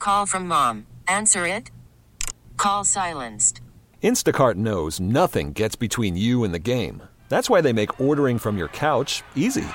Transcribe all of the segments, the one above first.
call from mom. Answer it. Call silenced. Instacart knows nothing gets between you and the game. That's why they make ordering from your couch easy.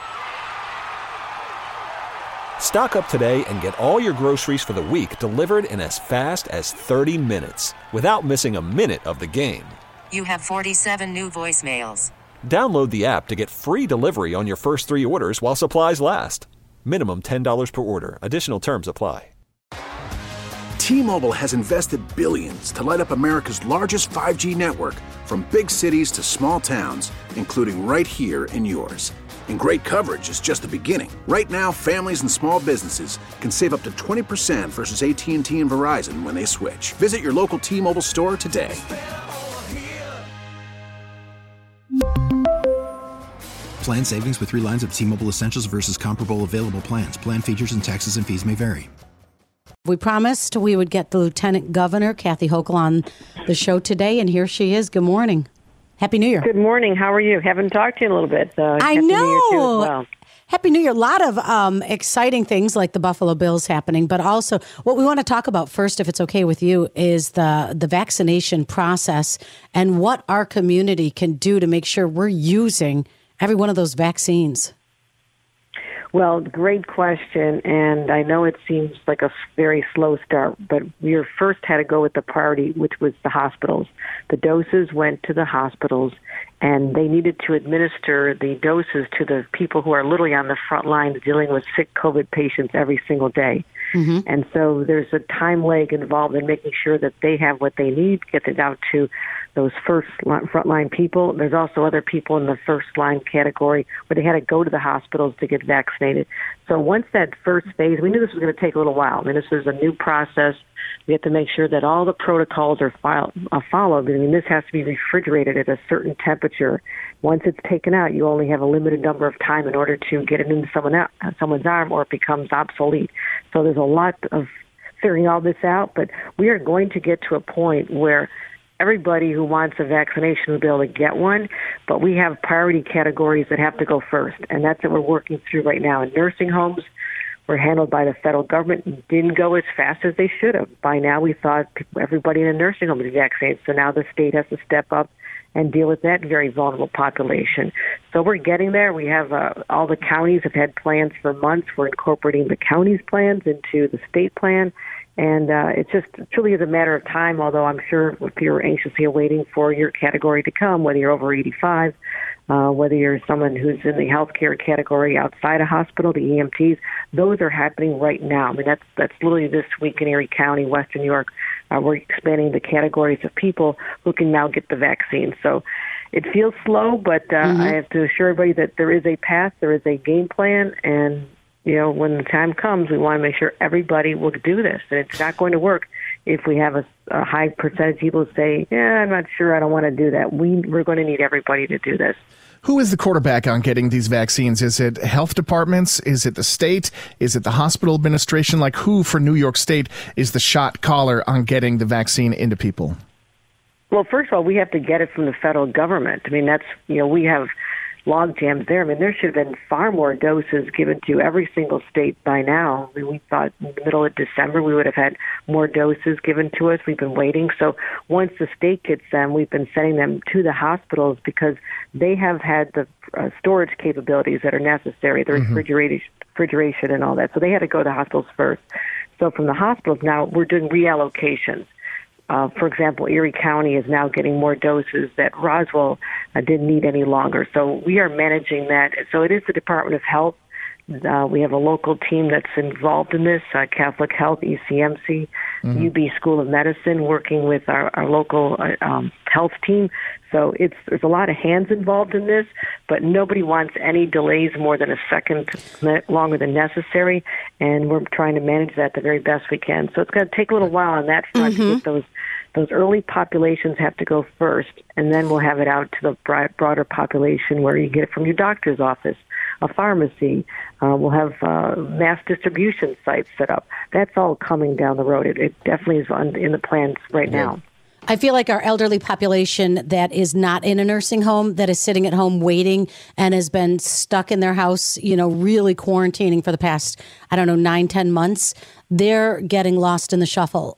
Stock up today and get all your groceries for the week delivered in as fast as 30 minutes without missing a minute of the game. You have 47 new voicemails. Download the app to get free delivery on your first 3 orders while supplies last. Minimum $10 per order. Additional terms apply. T-Mobile has invested billions to light up America's largest 5G network, from big cities to small towns, including right here in yours. And great coverage is just the beginning. Right now, families and small businesses can save up to 20% versus AT&T and Verizon when they switch. Visit your local T-Mobile store today. Plan savings with 3 lines of T-Mobile Essentials versus comparable available plans. Plan features and taxes and fees may vary. We promised we would get the Lieutenant Governor, Kathy Hochul, on the show today, and here she is. Good morning. Happy New Year. Good morning. How are you? Haven't talked to you in a little bit. I Happy know. New Year too as well. Happy New Year. A lot of exciting things like the Buffalo Bills happening, but also what we want to talk about first, if it's okay with you, is the vaccination process and what our community can do to make sure we're using every one of those vaccines. Well, great question, and I know it seems like a very slow start, but we first had to go with the priority, which was the hospitals. The doses went to the hospitals, and they needed to administer the doses to the people who are literally on the front line dealing with sick COVID patients every single day. Mm-hmm. And so there's a time lag involved in making sure that they have what they need, get it out to those frontline people. There's also other people in the first line category where they had to go to the hospitals to get vaccinated. So once that first phase, we knew this was going to take a little while. I mean, this is a new process. We have to make sure that all the protocols are followed. I mean, this has to be refrigerated at a certain temperature. Once it's taken out, you only have a limited number of time in order to get it into someone's arm, or it becomes obsolete. So there's a lot of figuring all this out, but we are going to get to a point where everybody who wants a vaccination will be able to get one, but we have priority categories that have to go first, and that's what we're working through right now. In nursing homes, were handled by the federal government and didn't go as fast as they should have. By now, we thought everybody in a nursing home would be vaccinated, so now the state has to step up and deal with that very vulnerable population. So we're getting there. We have all the counties have had plans for months. We're incorporating the county's plans into the state plan. And it truly is a matter of time, although I'm sure if you're anxiously waiting for your category to come, whether you're over 85, whether you're someone who's in the healthcare category outside a hospital, the EMTs, those are happening right now. I mean, that's literally this week in Erie County, Western New York. We're expanding the categories of people who can now get the vaccine. So it feels slow, but I have to assure everybody that there is a path, there is a game plan, and you know, when the time comes, we want to make sure everybody will do this. And it's not going to work if we have a high percentage of people who say, I'm not sure, I don't want to do that. We're going to need everybody to do this. Who is the quarterback on getting these vaccines? Is it health departments? Is it the state? Is it the hospital administration? Like, who for New York State is the shot caller on getting the vaccine into people? Well, first of all, we have to get it from the federal government. I mean, we have log jams there. I mean, there should have been far more doses given to every single state by now. I mean, we thought in the middle of December we would have had more doses given to us. We've been waiting. So once the state gets them, we've been sending them to the hospitals because they have had the storage capabilities that are necessary, the refrigeration and all that. So they had to go to the hospitals first. So from the hospitals now, we're doing reallocations. For example, Erie County is now getting more doses that Roswell didn't need any longer. So we are managing that. So it is the Department of Health. We have a local team that's involved in this, Catholic Health, ECMC, UB School of Medicine, working with our local health team. So there's a lot of hands involved in this, but nobody wants any delays more than a second longer than necessary, and we're trying to manage that the very best we can. So it's going to take a little while on that front to get those early populations have to go first, and then we'll have it out to the broader population where you get it from your doctor's office, a pharmacy. We'll have mass distribution sites set up. That's all coming down the road. It definitely is in the plans right now. I feel like our elderly population that is not in a nursing home, that is sitting at home waiting and has been stuck in their house, really quarantining for the past, 9-10 months, they're getting lost in the shuffle.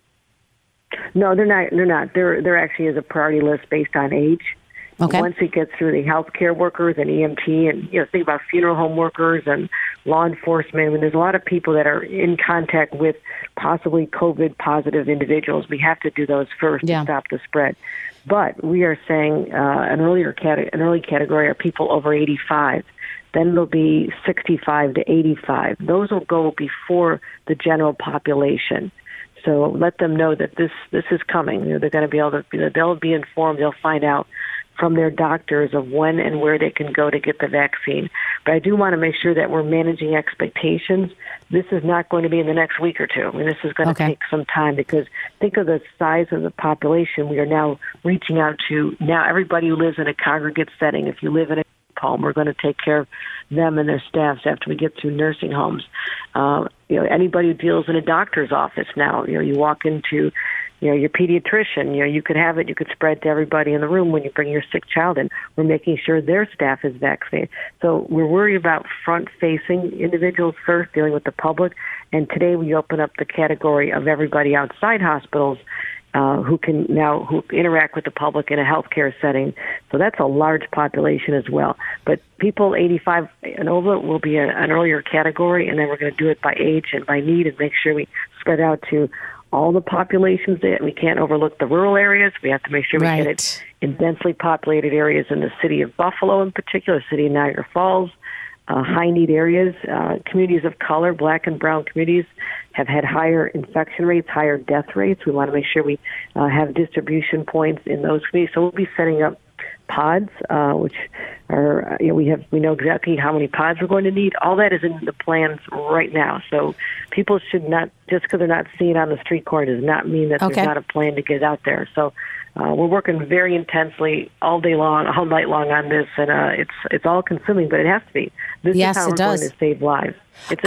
No, they're not. There actually is a priority list based on age. Okay. Once it gets through the healthcare workers and EMT and, think about funeral home workers and law enforcement. I mean, there's a lot of people that are in contact with possibly COVID positive individuals. We have to do those first to stop the spread. But we are saying an early category are people over 85. Then there'll be 65 to 85. Those will go before the general population. So let them know that this is coming. They're going to be able to, they'll be informed. They'll find out from their doctors of when and where they can go to get the vaccine. But I do want to make sure that we're managing expectations. This is not going to be in the next week or two. I mean, this is going to take some time because think of the size of the population. We are now reaching out to now everybody who lives in a congregate setting. If you live in a home, we're going to take care of them and their staffs after we get through nursing homes. Anybody who deals in a doctor's office now, you walk into your pediatrician, you could have it, you could spread to everybody in the room when you bring your sick child in. We're making sure their staff is vaccinated. So we're worried about front-facing individuals first, dealing with the public. And today we open up the category of everybody outside hospitals who interact with the public in a healthcare setting. So that's a large population as well. But people 85 and over will be an earlier category, and then we're going to do it by age and by need and make sure we spread out to all the populations. That we can't overlook the rural areas. We have to make sure we get it in densely populated areas in the city of Buffalo in particular, city of Niagara Falls, high-need areas. Communities of color, black and brown communities, have had higher infection rates, higher death rates. We want to make sure we have distribution points in those communities. So we'll be setting up pods, which are, we know exactly how many pods we're going to need. All that is in the plans right now. So people should not, just because they're not seeing it on the street corner does not mean that there's not a plan to get out there. So we're working very intensely all day long, all night long on this, and it's all consuming, but it has to be. This is how we're going to save lives. It's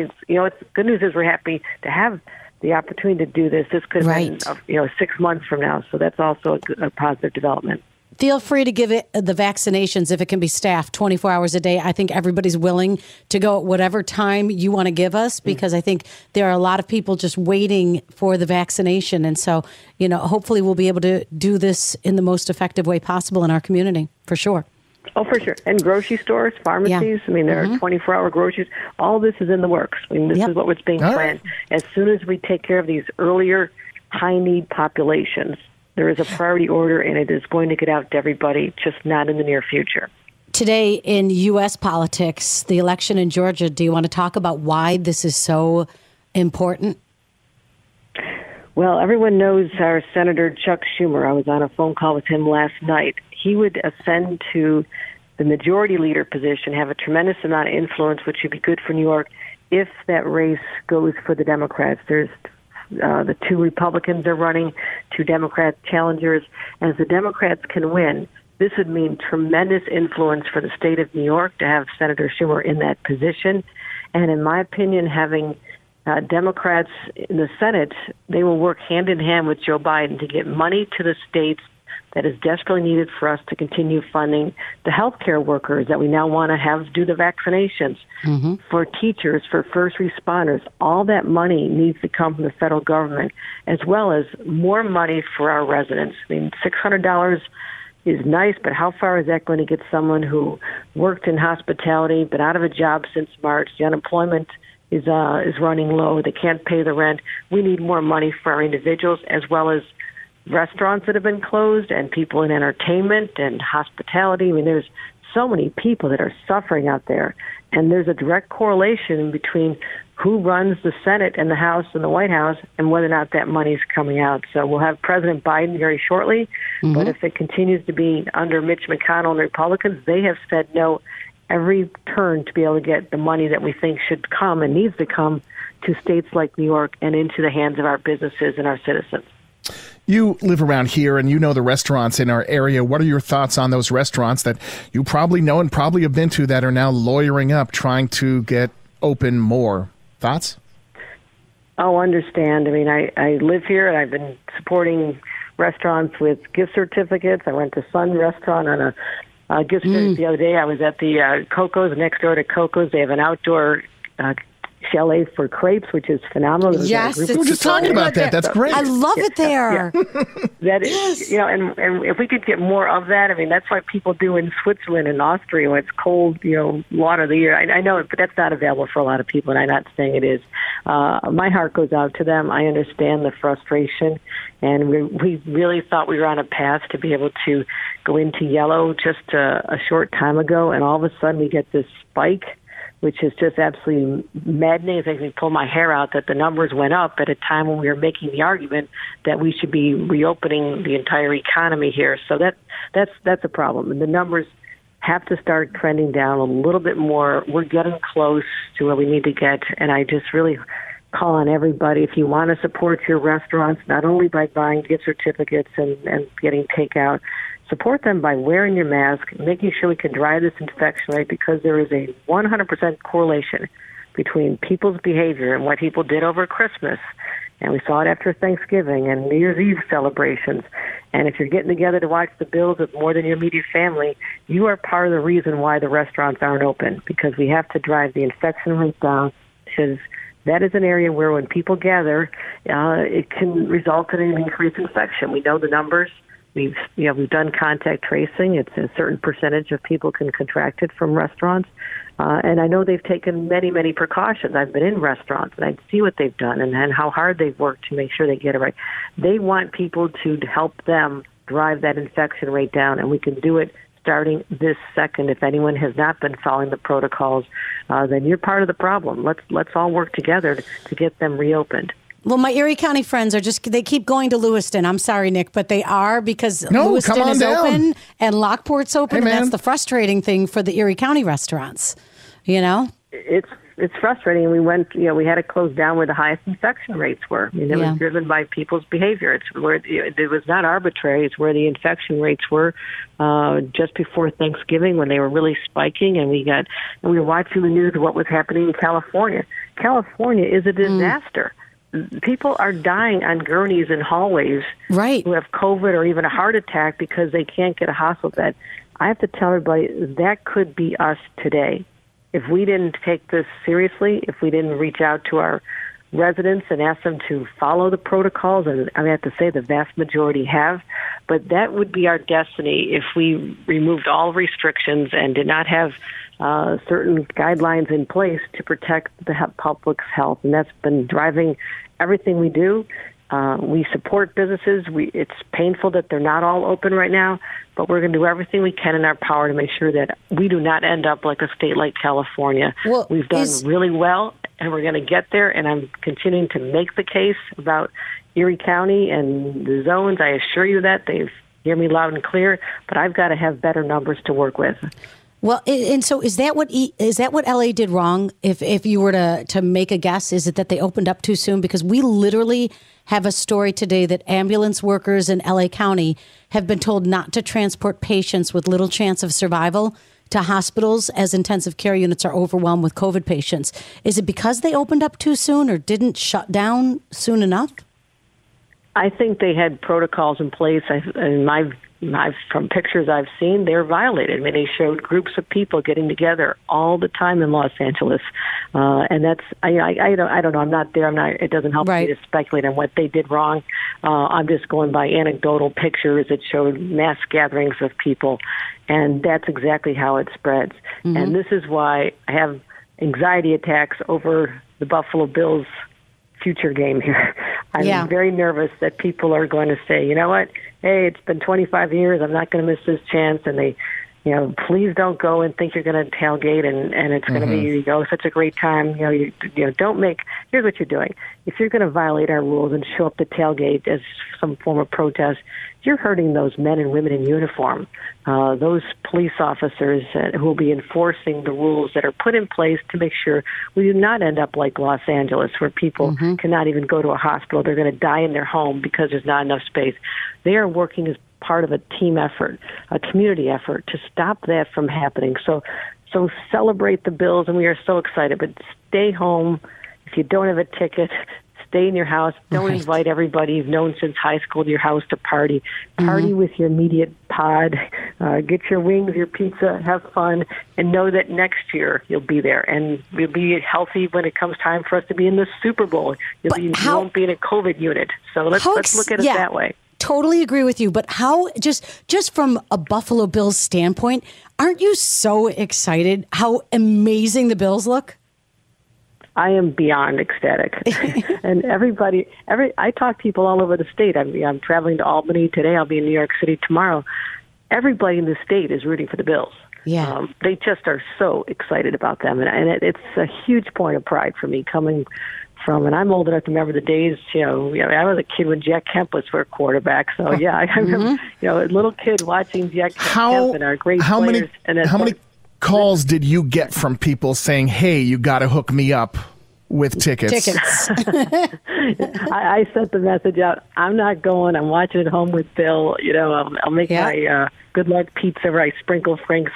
good news is we're happy to have the opportunity to do this. This could have been 6 months from now, so that's also a positive development. Feel free to give it the vaccinations if it can be staffed 24 hours a day. I think everybody's willing to go at whatever time you want to give us because I think there are a lot of people just waiting for the vaccination. And so, hopefully we'll be able to do this in the most effective way possible in our community, for sure. Oh, for sure. And grocery stores, pharmacies. I mean, there are 24-hour groceries. All this is in the works. I mean, this is what was being planned. As soon as we take care of these earlier high-need populations, there is a priority order, and it is going to get out to everybody, just not in the near future. Today in U.S. politics, the election in Georgia, do you want to talk about why this is so important? Well, everyone knows our Senator Chuck Schumer. I was on a phone call with him last night. He would ascend to the majority leader position, have a tremendous amount of influence, which would be good for New York if that race goes for the Democrats. There's the two Republicans are running, two Democrat challengers. As the Democrats can win, this would mean tremendous influence for the state of New York to have Senator Schumer in that position. And in my opinion, having Democrats in the Senate, they will work hand in hand with Joe Biden to get money to the states that is desperately needed for us to continue funding the healthcare workers that we now want to have do the vaccinations, for teachers, for first responders. All that money needs to come from the federal government, as well as more money for our residents. I mean, $600 is nice, but how far is that going to get someone who worked in hospitality, been out of a job since March? The unemployment is running low. They can't pay the rent. We need more money for our individuals, as well as restaurants that have been closed and people in entertainment and hospitality. I mean, there's so many people that are suffering out there, and there's a direct correlation between who runs the Senate and the House and the White House and whether or not that money is coming out. So we'll have President Biden very shortly, but if it continues to be under Mitch McConnell and the Republicans, they have said no every turn to be able to get the money that we think should come and needs to come to states like New York and into the hands of our businesses and our citizens. You live around here and you know the restaurants in our area. What are your thoughts on those restaurants that you probably know and probably have been to that are now lawyering up, trying to get open more? Thoughts? Oh, understand. I mean, I live here and I've been supporting restaurants with gift certificates. I went to Sun Restaurant on a gift certificate the other day. I was at the Coco's, next door to Coco's. They have an outdoor chalet for crepes, which is phenomenal. Yes, we were just talking about that. That's great. I love it there. That is, and if we could get more of that, I mean, that's what people do in Switzerland and Austria when it's cold, water of the year. I know it, but that's not available for a lot of people, and I'm not saying it is. My heart goes out to them. I understand the frustration, and we really thought we were on a path to be able to go into yellow just a short time ago, and all of a sudden we get this spike, which is just absolutely maddening. It makes me pull my hair out that the numbers went up at a time when we were making the argument that we should be reopening the entire economy here. So that's a problem. And the numbers have to start trending down a little bit more. We're getting close to where we need to get, and I just really call on everybody, if you want to support your restaurants, not only by buying gift certificates and getting takeout, support them by wearing your mask, making sure we can drive this infection rate, because there is a 100% correlation between people's behavior and what people did over Christmas. And we saw it after Thanksgiving and New Year's Eve celebrations. And if you're getting together to watch the Bills with more than your immediate family, you are part of the reason why the restaurants aren't open, because we have to drive the infection rate down, because that is an area where when people gather, it can result in an increased infection. We know the numbers. We've done contact tracing. It's a certain percentage of people can contract it from restaurants. And I know they've taken many, many precautions. I've been in restaurants, and I see what they've done and how hard they've worked to make sure they get it right. They want people to help them drive that infection rate down, and we can do it starting this second. If anyone has not been following the protocols, then you're part of the problem. Let's all work together to get them reopened. Well, my Erie County friends they keep going to Lewiston. I'm sorry, Nick, but they are, because Lewiston is open and Lockport's open, and that's the frustrating thing for the Erie County restaurants, It's frustrating. We went, we had to close down where the highest infection rates were. I mean, it was driven by people's behavior. It's where it was not arbitrary. It's where the infection rates were just before Thanksgiving, when they were really spiking, and we were watching the news of what was happening in California. California is a disaster. People are dying on gurneys in hallways, right, who have COVID or even a heart attack because they can't get a hospital bed. I have to tell everybody that could be us today. If we didn't take this seriously, if we didn't reach out to our residents and ask them to follow the protocols, and I have to say the vast majority have, but that would be our destiny if we removed all restrictions and did not have certain guidelines in place to protect the public's health. And that's been driving everything we do. We support businesses. It's painful that they're not all open right now, but we're going to do everything we can in our power to make sure that we do not end up like a state like California. Well, we've done really well, and we're going to get there, and I'm continuing to make the case about Erie County and the zones. I assure you that. They hear me loud and clear, but I've got to have better numbers to work with. Well, and so is that what LA did wrong? If you were to make a guess, is it that they opened up too soon? Because we literally have a story today that ambulance workers in LA County have been told not to transport patients with little chance of survival to hospitals as intensive care units are overwhelmed with COVID patients. Is it because they opened up too soon or didn't shut down soon enough? I think they had protocols in place. From pictures I've seen, they're violated. I mean, they showed groups of people getting together all the time in Los Angeles, and that's I don't know. I'm not there. It doesn't help me to speculate on what they did wrong. I'm just going by anecdotal pictures that showed mass gatherings of people, and that's exactly how it spreads. Mm-hmm. And this is why I have anxiety attacks over the Buffalo Bills' future game here. I'm very nervous that people are going to say, you know what? Hey, it's been 25 years. I'm not going to miss this chance. And they, please don't go and think you're going to tailgate and it's going to be, such a great time. Don't make, here's what you're doing. If you're going to violate our rules and show up to tailgate as some form of protest, you're hurting those men and women in uniform, those police officers who will be enforcing the rules that are put in place to make sure we do not end up like Los Angeles, where people cannot even go to a hospital. They're going to die in their home because there's not enough space. They are working as part of a team effort, a community effort to stop that from happening. So celebrate the Bills, and we are so excited, but stay home. If you don't have a ticket, stay in your house. Don't invite everybody you've known since high school to your house to party. Party with your immediate pod. Get your wings, your pizza, have fun, and know that next year you'll be there. And we'll be healthy when it comes time for us to be in the Super Bowl. You won't be in a COVID unit. So let's look at it that way. Totally agree with you. But how, just from a Buffalo Bills standpoint, aren't you so excited how amazing the Bills look? I am beyond ecstatic. And I talk to people all over the state. I'm traveling to Albany today. I'll be in New York City tomorrow. Everybody in the state is rooting for the Bills. Yeah. They just are so excited about them. And it's a huge point of pride for me coming from, and I'm old enough to remember the days, I was a kid when Jack Kemp was for a quarterback. So, yeah, I remember, a little kid watching Jack Kemp and our great players. How many calls did you get from people saying, hey, you got to hook me up with tickets? I sent the message out. I'm not going. I'm watching at home with Bill. I'll make my good luck pizza where I sprinkle Frank's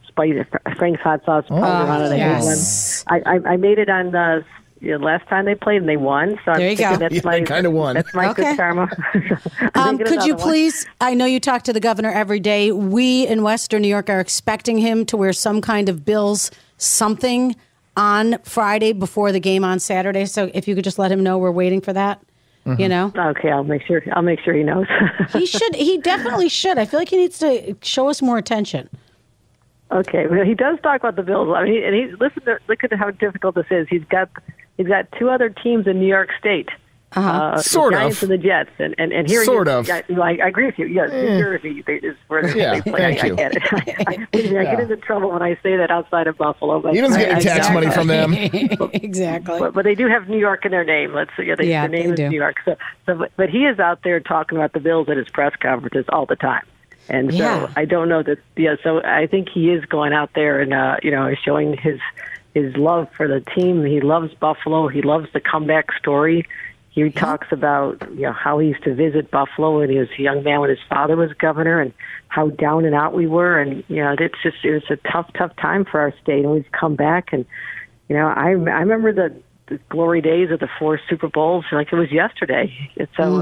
hot sauce powder on it. Yes. I made it on the last time they played and they won. So there you go. They kind of won. That's my good karma. Could you please, I know you talk to the governor every day. We in Western New York are expecting him to wear some kind of Bills something on Friday before the game on Saturday. So if you could just let him know we're waiting for that, Okay, I'll make sure he knows. He should. He definitely should. I feel like he needs to show us more attention. Okay, well, he does talk about the Bills. I mean, look at how difficult this is. He's got two other teams in New York State. Sort the Giants of. and the Jets, and here sort of. I agree with you. Yes, New Jersey is where they play. I get it. I get into trouble when I say that outside of Buffalo. But he doesn't get any tax money from them. Exactly. But they do have New York in their name. Their name is New York. But he is out there talking about the Bills at his press conferences all the time. And so I don't know that. So I think he is going out there and showing his love for the team. He loves Buffalo. He loves the comeback story. He talks about how he used to visit Buffalo when he was a young man when his father was governor, and how down and out we were. And it was a tough time for our state. And we've come back, and I remember the glory days of the 4 Super Bowls like it was yesterday. And so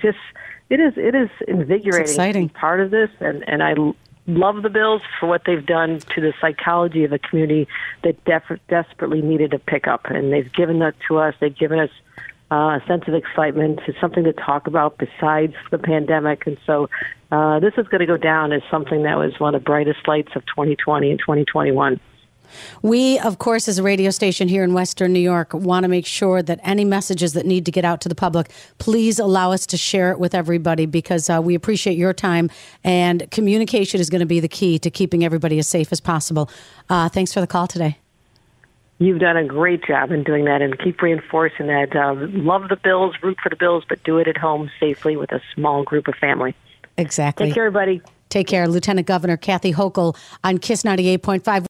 it is invigorating to be part of this, and I love the Bills for what they've done to the psychology of a community that desperately needed a pickup, and they've given that to us. They've given us a sense of excitement. It's something to talk about besides the pandemic, and so this is going to go down as something that was one of the brightest lights of 2020 and 2021. We, of course, as a radio station here in Western New York, want to make sure that any messages that need to get out to the public, please allow us to share it with everybody, because we appreciate your time, and communication is going to be the key to keeping everybody as safe as possible. Thanks for the call today. You've done a great job in doing that, and keep reinforcing that. Love the Bills, root for the Bills, but do it at home safely with a small group of family. Exactly. Take care, everybody. Take care. Lieutenant Governor Kathy Hochul on KISS 98.5.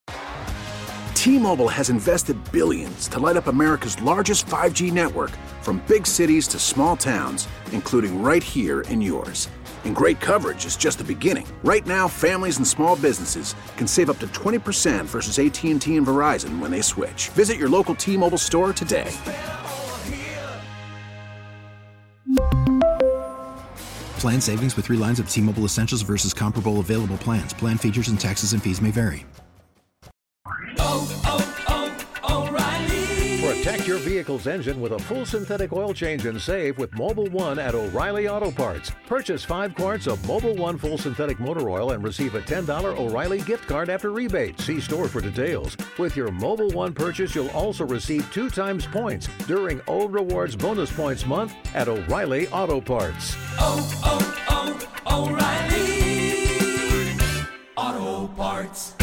T-Mobile has invested billions to light up America's largest 5G network, from big cities to small towns, including right here in yours. And great coverage is just the beginning. Right now, families and small businesses can save up to 20% versus AT&T and Verizon when they switch. Visit your local T-Mobile store today. Plan savings with 3 lines of T-Mobile Essentials versus comparable available plans. Plan features and taxes and fees may vary. Protect your vehicle's engine with a full synthetic oil change and save with Mobil 1 at O'Reilly Auto Parts. Purchase 5 quarts of Mobil 1 full synthetic motor oil and receive a $10 O'Reilly gift card after rebate. See store for details. With your Mobil 1 purchase, you'll also receive 2 times points during O Rewards Bonus Points Month at O'Reilly Auto Parts. O'Reilly Auto Parts.